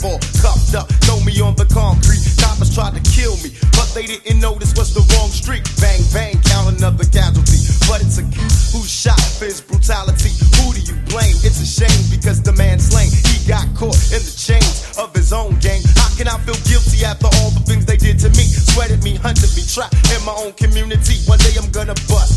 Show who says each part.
Speaker 1: fall, cuffed up, throw me on the concrete. Coppers tried to kill me, but they didn't know this was the wrong street. Bang, bang, count another casualty. But it's a kid who shot for his brutality. Who do you blame? It's a shame because the man slain, he got caught in the chains of his own gang. How can I feel guilty after all the things they did to me? Sweated me, hunted me, trapped in my own community. One day I'm gonna bust.